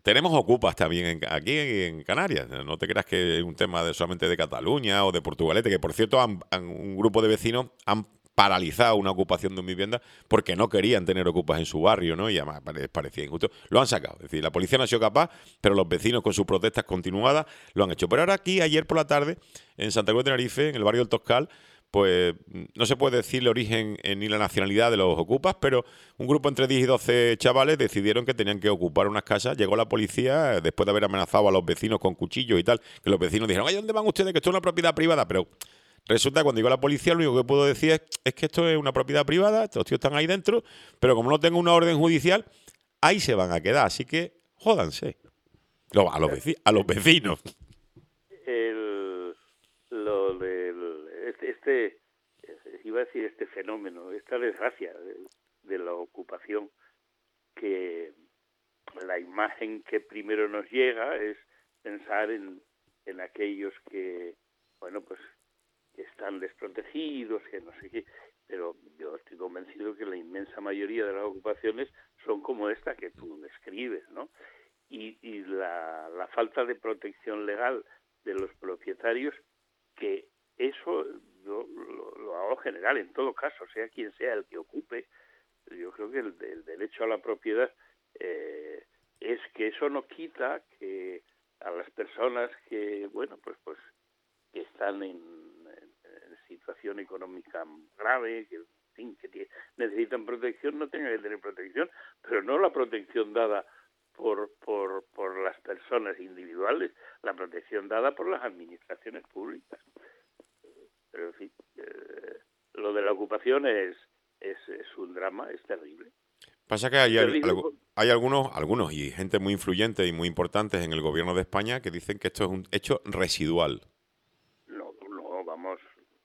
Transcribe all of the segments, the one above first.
tenemos ocupas también aquí en Canarias. No te creas que es un tema solamente de Cataluña o de Portugalete, que por cierto un grupo de vecinos han paralizado una ocupación de una vivienda porque no querían tener ocupas en su barrio, ¿no? Y además les parecía injusto. Lo han sacado. Es decir, la policía no ha sido capaz, pero los vecinos con sus protestas continuadas lo han hecho. Pero ahora aquí, ayer por la tarde, en Santa Cruz de Tenerife, en el barrio del Toscal, pues no se puede decir el origen ni la nacionalidad de los ocupas, pero un grupo entre 10 y 12 chavales decidieron que tenían que ocupar unas casas. Llegó la policía después de haber amenazado a los vecinos con cuchillos y tal, que los vecinos dijeron, ¿dónde van ustedes? Que esto es una propiedad privada. Pero resulta que cuando llegó la policía lo único que puedo decir es que esto es una propiedad privada, estos tíos están ahí dentro, pero como no tengo una orden judicial, ahí se van a quedar. Así que jódanse. A los vecinos. El, lo del, iba a decir este fenómeno, esta desgracia de la ocupación, que la imagen que primero nos llega es pensar en aquellos que, bueno, pues que están desprotegidos, que no sé qué, pero yo estoy convencido que la inmensa mayoría de las ocupaciones son como esta que tú describes, ¿no? Y la falta de protección legal de los propietarios, que eso yo lo hago general en todo caso, sea quien sea el que ocupe. Yo creo que el derecho a la propiedad es que eso no quita que a las personas que, bueno, pues que están en situación económica grave, que, en fin, que necesitan protección, no tengan que tener protección, pero no la protección dada por las personas individuales, la protección dada por las administraciones públicas. Pero en fin, lo de la ocupación es un drama, es terrible. Pasa que hay algunos y gente muy influyente y muy importantes en el gobierno de España que dicen que esto es un hecho residual. No, vamos.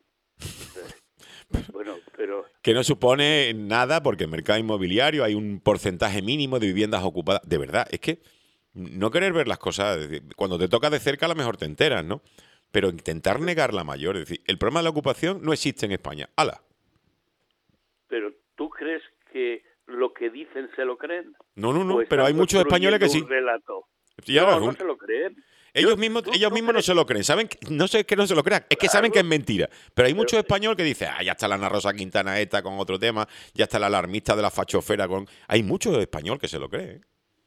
Bueno, pero Que no supone nada porque en el mercado inmobiliario hay un porcentaje mínimo de viviendas ocupadas. De verdad, es que no querer ver las cosas, es decir, cuando te toca de cerca a lo mejor te enteras, ¿no? Pero intentar negar la mayor, es decir, el problema de la ocupación no existe en España. ¡Hala! Pero ¿tú crees que lo que dicen se lo creen? ¿O No, pero hay están muchos españoles que construyendo un sí. relato? Y ahora, No se lo creen. ellos mismos no ¿Tú se lo creen. Saben, no sé, es que no se lo crean, es que saben que es claro, mentira. Pero hay pero muchos españoles que dicen, ya está la Ana Rosa Quintana esta con otro tema, ya está la alarmista de la fachofera con... Hay muchos españoles que se lo creen.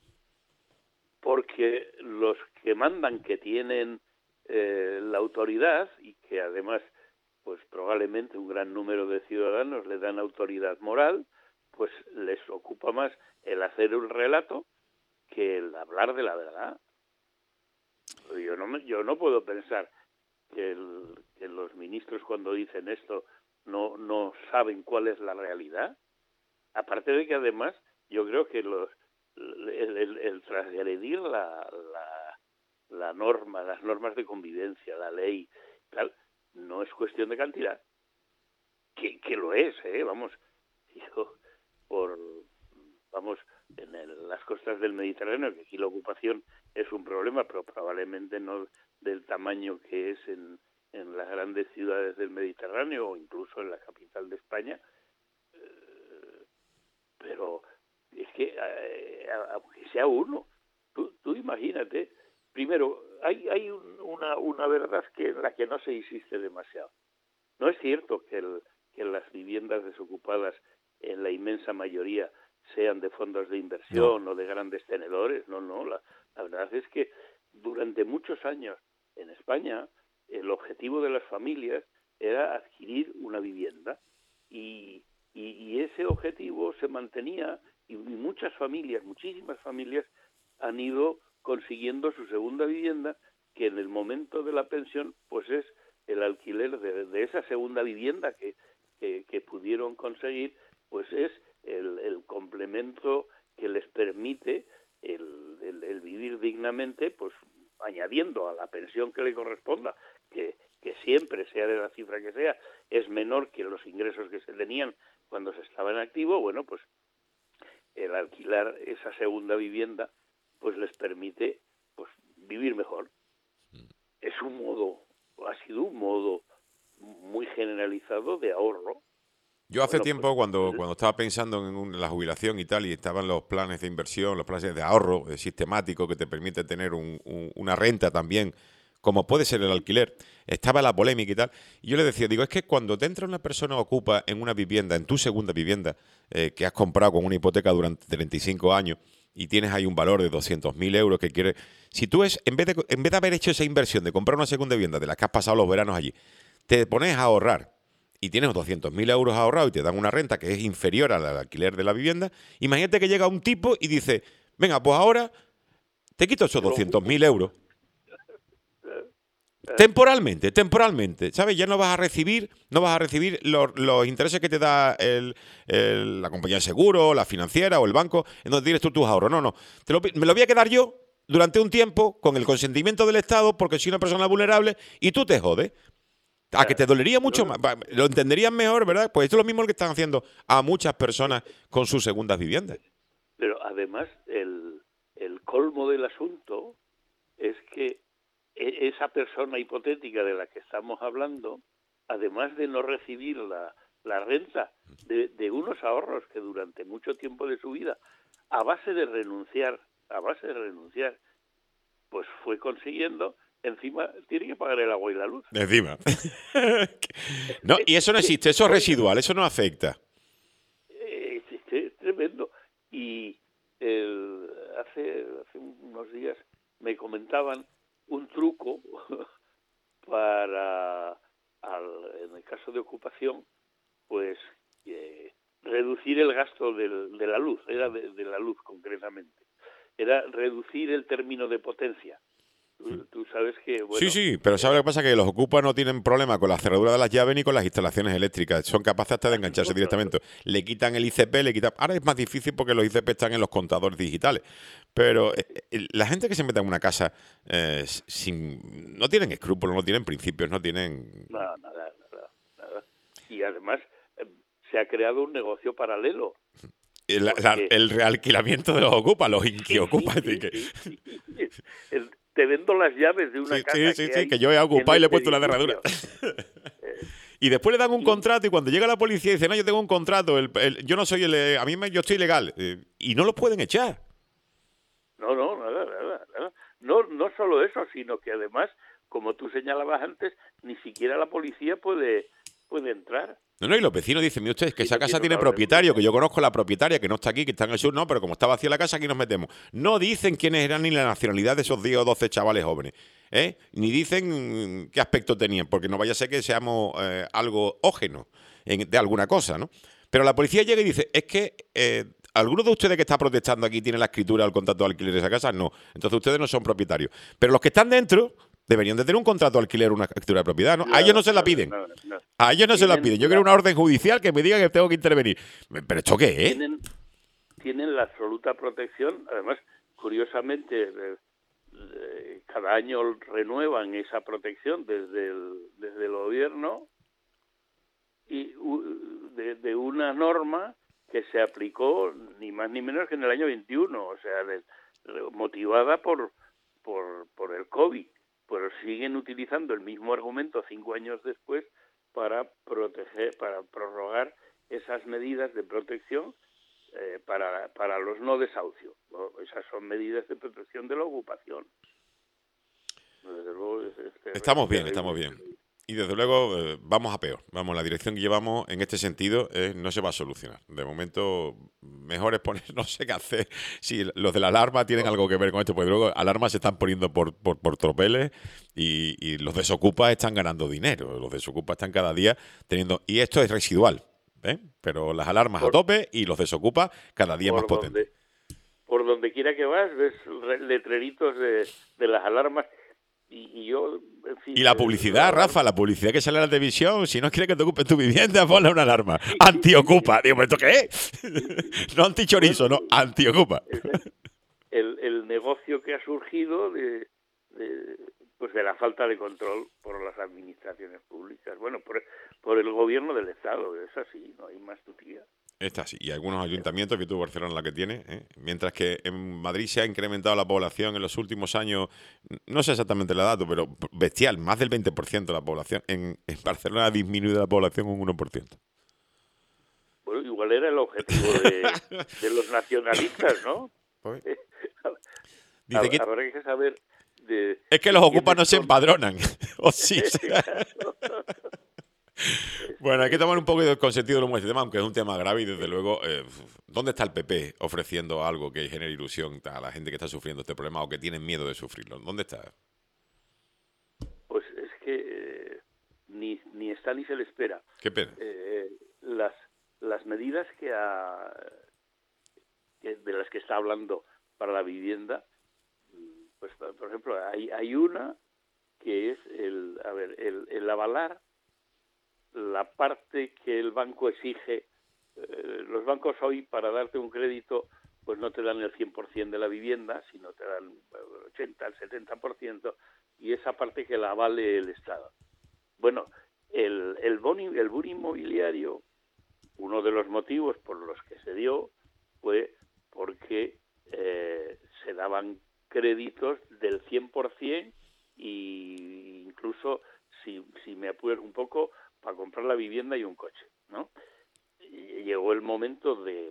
porque los que mandan, que tienen la autoridad y que además pues probablemente un gran número de ciudadanos le dan autoridad moral, pues les ocupa más el hacer un relato que el hablar de la verdad. Yo no puedo pensar que los ministros cuando dicen esto no saben cuál es la realidad. Aparte de que además yo creo que el transgredir la norma, las normas de convivencia, la ley, tal, no es cuestión de cantidad, que lo es, vamos, yo por vamos las costas del Mediterráneo, que aquí la ocupación es un problema, pero probablemente no del tamaño que es en las grandes ciudades del Mediterráneo o incluso en la capital de España, pero es que aunque sea uno, tú imagínate, primero hay una verdad que en la que no se insiste demasiado. No es cierto que las viviendas desocupadas en la inmensa mayoría sean de fondos de No. inversión o de grandes tenedores. No, la verdad es que durante muchos años en España el objetivo de las familias era adquirir una vivienda y ese objetivo se mantenía y muchas familias, muchísimas familias han ido consiguiendo su segunda vivienda, que en el momento de la pensión pues es el alquiler de esa segunda vivienda que pudieron conseguir, pues es el complemento que les permite el vivir dignamente, pues añadiendo a la pensión que le corresponda, que siempre, sea de la cifra que sea, es menor que los ingresos que se tenían cuando se estaba en activo. Bueno, pues el alquilar esa segunda vivienda pues les permite pues vivir mejor. Es un modo, ha sido un modo muy generalizado de ahorro, Yo hace Bueno, tiempo, cuando, pues, cuando estaba pensando en la jubilación y tal, y estaban los planes de inversión, los planes de ahorro sistemático que te permite tener una renta también, como puede ser el alquiler, estaba la polémica y tal. Y yo le decía, digo, es que cuando te entra una persona ocupa en una vivienda, en tu segunda vivienda, que has comprado con una hipoteca durante 35 años, y tienes ahí un valor de 200.000 euros que quieres. Si tú en vez de haber hecho esa inversión de comprar una segunda vivienda de las que has pasado los veranos allí, te pones a ahorrar y tienes 200.000 euros ahorrados y te dan una renta que es inferior al alquiler de la vivienda, imagínate que llega un tipo y dice, venga, pues ahora te quito esos te lo ocupo. 200.000 euros. Eh, eh, Temporalmente, ¿sabes? Ya no vas a recibir los intereses que te da la compañía de seguro, la financiera o el banco, en donde tienes tú tus ahorros. No, no. Me lo voy a quedar yo durante un tiempo con el consentimiento del Estado porque soy una persona vulnerable y tú te jodes. A que te dolería no, mucho más, lo entenderías mejor, ¿verdad? Pues esto es lo mismo que están haciendo a muchas personas con sus segundas viviendas. pero además el colmo del asunto es que esa persona hipotética de la que estamos hablando, además de no recibir la renta de unos ahorros que durante mucho tiempo de su vida, a base de renunciar, pues fue consiguiendo, encima tiene que pagar el agua y la luz. Encima. No, y eso no existe, eso es Oiga, residual, eso no afecta. es tremendo. Y hace unos días me comentaban un truco para, en el caso de ocupación, pues reducir el gasto de la luz, era de la luz concretamente, era reducir el término de potencia. Tú sabes que, Sí, bueno, sí, pero ¿sabes lo que pasa? Que los ocupas no tienen problema con la cerradura de las llaves ni con las instalaciones eléctricas. Son capaces hasta de engancharse directamente. Le quitan el ICP, le quitan. Ahora es más difícil porque los ICP están en los contadores digitales. Pero la gente que se mete en una casa no tienen escrúpulos, no tienen principios, no tienen. nada. Y además se ha creado un negocio paralelo, porque El realquilamiento de los ocupas, los sí, inquiocupas. sí, sí, sí. Te vendo las llaves de una Sí, sí, casa sí, que sí, que hay yo he en ocupado y le he este puesto una cerradura. edificio. Eh, Y después le dan un y contrato y cuando llega la policía dice, no, yo tengo un contrato, yo no soy yo estoy legal. Y no lo pueden echar. no, nada. No solo eso, sino que además, como tú señalabas antes, ni siquiera la policía puede entrar No, no, y los vecinos dicen, mire usted, es que si esa no casa tiene tiene una orden propietario, que judicial. yo conozco la propietaria, que no está aquí, que está en el sur, no, pero como está vacía la casa, aquí nos metemos. No dicen quiénes eran ni la nacionalidad de esos 10 o 12 chavales jóvenes, ¿eh? Ni dicen qué aspecto tenían, porque no vaya a ser que seamos algo ógeno de alguna cosa, ¿no? Pero la policía llega y dice, es que ¿alguno de ustedes que está protestando aquí tiene la escritura del contrato de alquiler de esa casa? No. Entonces ustedes no son propietarios. Pero los que están dentro deberían de tener un contrato de alquiler, una escritura de propiedad, ¿no? A ellos no se la piden. No. A ellos no se la Tienen piden. Yo quiero una orden judicial que me diga que tengo que intervenir. ¿Pero esto qué es? tienen tienen la absoluta protección. Además, curiosamente, cada año renuevan esa protección desde el gobierno y de una norma que se aplicó ni más ni menos que en el año 21, o sea, motivada por el COVID, pero siguen utilizando el mismo argumento 5 años después para prorrogar esas medidas de protección para los no desahucios, ¿no? Esas son medidas de protección de la ocupación. Desde luego Estamos bien, terrible. estamos bien. Y desde luego vamos a peor. Vamos, la dirección que llevamos en este sentido no se va a solucionar. De momento, mejor es poner, no sé qué hacer. Si los de la alarma tienen algo que ver con esto, porque luego alarmas se están poniendo por tropeles y los desocupas están ganando dinero. Los desocupas están cada día teniendo. Y esto es residual, ¿eh? Pero las alarmas a Por, tope y los desocupas cada día más por potentes. donde por donde quiera que vas ves letreritos de las alarmas y yo, en Y fin, la publicidad, Rafa, la publicidad que sale en la televisión, si no quieres que te ocupen tu vivienda, ponle una alarma. Antiocupa. Digo, ¿esto qué es? No antichorizo, no, bueno, antiocupa. el negocio que ha surgido pues de la falta de control por las administraciones públicas, bueno, por el gobierno del Estado, es así, no hay más tutía. Esta sí, y algunos ayuntamientos, que tú Barcelona la que tiene, ¿eh? Mientras que en Madrid se ha incrementado la población en los últimos años, no sé exactamente el dato, pero bestial, más del 20% de la población. En Barcelona ha disminuido la población un 1%. cuál era el objetivo de los nacionalistas, ¿no? Pues, dice que Habrá que saber es que los ocupas quiénes no se son. empadronan. O sí. Claro. Bueno, hay que tomar un poco con sentido del humor este tema, aunque es un tema grave y desde luego, ¿dónde está el PP ofreciendo algo que genere ilusión a la gente que está sufriendo este problema o que tienen miedo de sufrirlo? ¿Dónde está? Pues es que ni está ni se le espera. Qué pena. Las medidas de las que está hablando para la vivienda, pues por ejemplo, hay una que es el avalar la parte que el banco exige. Los bancos hoy, para darte un crédito, pues no te dan el 100% de la vivienda, sino te dan el 80, el 70%, y esa parte que la avale el Estado. Bueno, el bono inmobiliario, uno de los motivos por los que se dio fue porque se daban créditos del 100% y incluso, si me apuro un poco, para comprar la vivienda y un coche, ¿no? Y llegó el momento de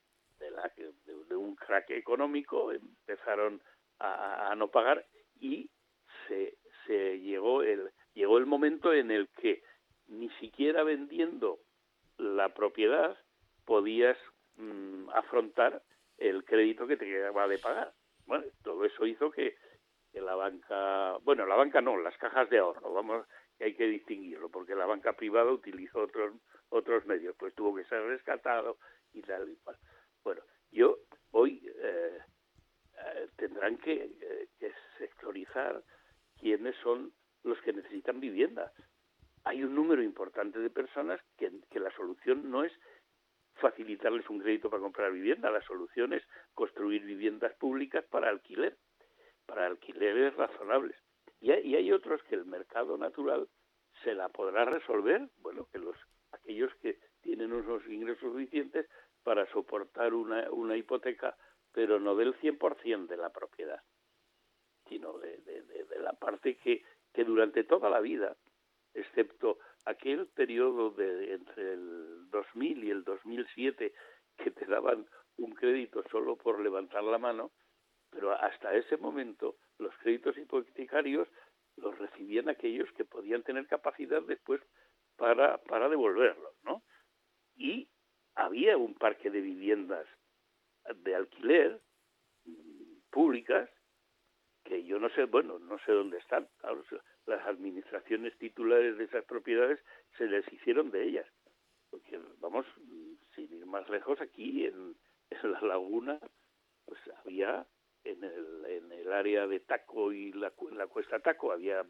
un crack económico, empezaron a no pagar y llegó el momento en el que ni siquiera vendiendo la propiedad podías afrontar el crédito que te quedaba de pagar. Bueno, todo eso hizo que la banca no, las cajas de ahorro, que hay que distinguirlo, porque la banca privada utilizó otros medios, pues tuvo que ser rescatado y tal y cual. Bueno, hoy tendrán que sectorizar quiénes son los que necesitan vivienda. Hay un número importante de personas que la solución no es facilitarles un crédito para comprar vivienda, la solución es construir viviendas públicas para alquileres razonables. Y hay otros que el mercado natural se la podrá resolver, bueno, que aquellos que tienen unos ingresos suficientes para soportar una hipoteca, pero no del 100% de la propiedad, sino de la parte que durante toda la vida, excepto aquel periodo entre el 2000 y el 2007, que te daban un crédito solo por levantar la mano, pero hasta ese momento los créditos hipotecarios los recibían aquellos que podían tener capacidad después para devolverlos, ¿no? Y había un parque de viviendas de alquiler públicas que yo no sé dónde están. Claro, las administraciones titulares de esas propiedades se deshicieron de ellas. Porque, vamos, sin ir más lejos, aquí en La Laguna, pues había en el área de Taco y la Cuesta Taco, había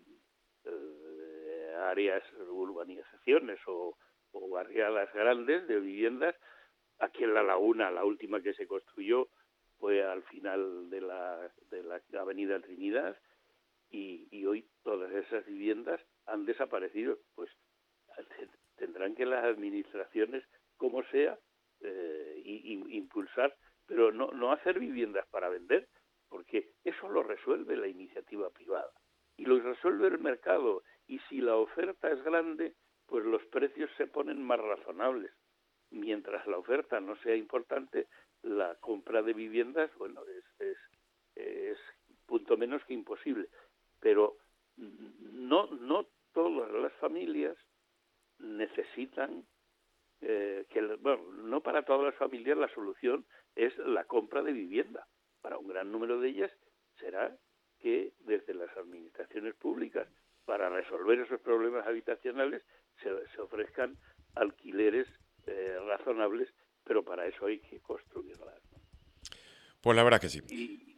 áreas, urbanizaciones o barriadas grandes de viviendas. Aquí en La Laguna, la última que se construyó fue al final de la Avenida Trinidad, y hoy todas esas viviendas han desaparecido. Pues tendrán que las administraciones, como sea, impulsar, pero no hacer viviendas para vender, porque eso lo resuelve la iniciativa privada y lo resuelve el mercado, y si la oferta es grande, pues los precios se ponen más razonables. Mientras la oferta no sea importante, la compra de viviendas, bueno, es punto menos que imposible. Pero no todas las familias necesitan no para todas las familias la solución es la compra de vivienda. Para un gran número de ellas será que desde las administraciones públicas, para resolver esos problemas habitacionales, se ofrezcan alquileres razonables, pero para eso hay que construirlas, ¿no? Pues la verdad que sí.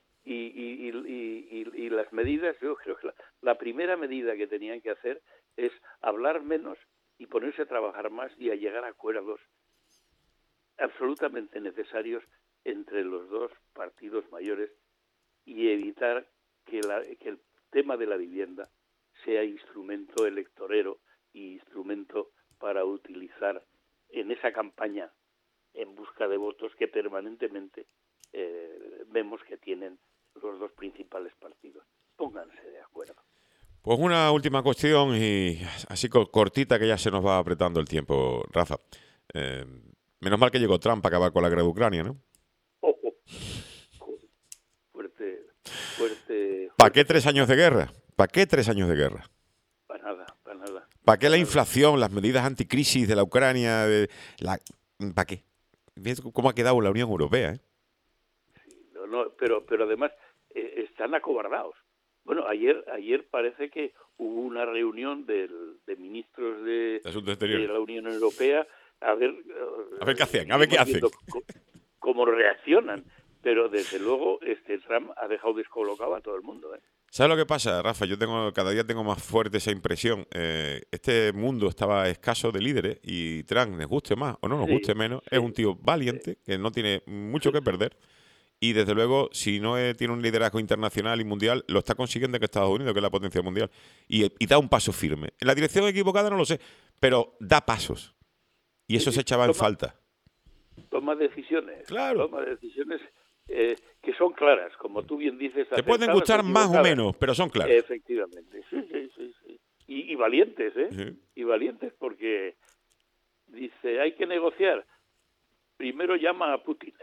Y las medidas, yo creo que la primera medida que tenían que hacer es hablar menos y ponerse a trabajar más y a llegar a acuerdos absolutamente necesarios entre los dos partidos mayores, y evitar que el tema de la vivienda sea instrumento electorero y instrumento para utilizar en esa campaña en busca de votos que permanentemente vemos que tienen los dos principales partidos. Pónganse de acuerdo. Pues una última cuestión y así cortita, que ya se nos va apretando el tiempo, Rafa. Menos mal que llegó Trump para acabar con la guerra de Ucrania, ¿no? Oh, oh. Fuerte, fuerte. ¿Para qué 3 años de guerra? ¿Para qué 3 años de guerra? Para nada, para nada. ¿Para qué la inflación, las medidas anticrisis de la Ucrania? ¿Para qué? ¿Ves cómo ha quedado la Unión Europea? No, pero además están acobardados. Bueno, ayer parece que hubo una reunión de ministros de Asuntos Exteriores. la Unión Europea a ver qué hacen, a ver qué hacen. Cómo reaccionan. Pero desde luego Trump ha dejado descolocado a todo el mundo. ¿Sabes lo que pasa, Rafa? Yo cada día tengo más fuerte esa impresión. Este mundo estaba escaso de líderes y Trump, nos guste más o no nos guste menos, es un tío valiente que no tiene mucho que perder. Y desde luego, si no tiene un liderazgo internacional y mundial, lo está consiguiendo que Estados Unidos, que es la potencia mundial. Y da un paso firme. En la dirección equivocada no lo sé, pero da pasos. Y eso se echaba en falta. Toma decisiones. Claro. Toma decisiones que son claras, como tú bien dices. Te pueden gustar más o menos, pero son claras. Efectivamente. Sí. Y valientes, ¿eh? Sí. Y valientes porque dice, hay que negociar. Primero llama a Putin.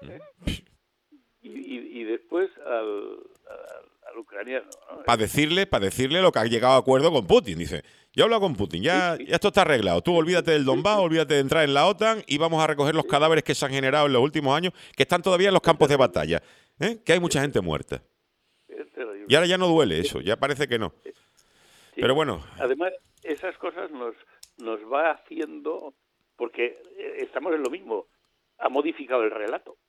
Y después al ucraniano, ¿no? Para decirle lo que ha llegado a acuerdo con Putin. Dice, yo he hablado con Putin, ya esto está arreglado. Tú olvídate del Donbass, olvídate de entrar en la OTAN y vamos a recoger los cadáveres que se han generado en los últimos años, que están todavía en los campos de batalla. Que hay mucha gente muerta. Y ahora ya no duele eso, ya parece que no. Sí. Pero bueno. Además, esas cosas nos va haciendo, porque estamos en lo mismo, ha modificado el relato.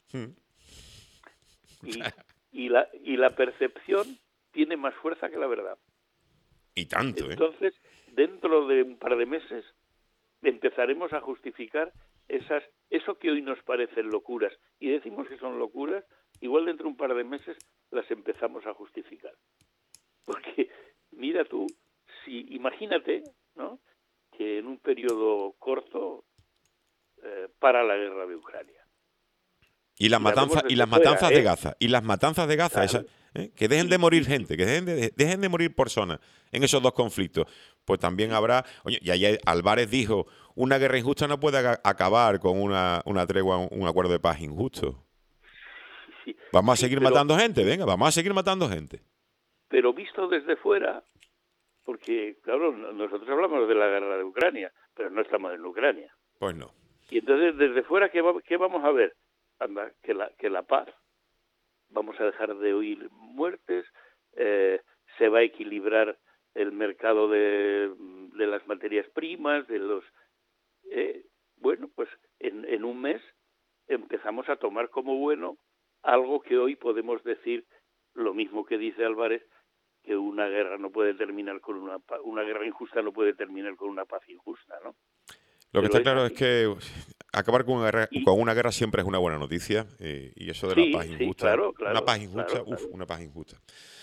Y la percepción tiene más fuerza que la verdad. Y tanto, Entonces, dentro de un par de meses, empezaremos a justificar eso que hoy nos parecen locuras y decimos que son locuras, igual dentro de un par de meses las empezamos a justificar. Porque, mira tú, imagínate, ¿no?, que en un periodo corto para la guerra de Ucrania. Y las matanzas de Gaza. Y las matanzas de Gaza, claro. Que dejen de morir gente, que dejen de morir personas en esos dos conflictos. Pues también habrá... Oye, y ayer Álvarez dijo, una guerra injusta no puede acabar con una tregua, un acuerdo de paz injusto. Sí, vamos a seguir matando gente, venga, vamos a seguir matando gente. Pero visto desde fuera, porque, claro, nosotros hablamos de la guerra de Ucrania, pero no estamos en Ucrania. Pues no. Y entonces, desde fuera, ¿qué vamos a ver? Anda, que la paz. Vamos a dejar de oír muertes, se va a equilibrar el mercado de las materias primas, de los... bueno, pues en un mes empezamos a tomar como bueno algo que hoy podemos decir, lo mismo que dice Álvarez, que una guerra no puede terminar con una guerra injusta no puede terminar con una paz injusta, ¿no? Lo que está claro es que acabar con una guerra siempre es una buena noticia y eso de la paz injusta, claro, una paz injusta, claro. una paz injusta.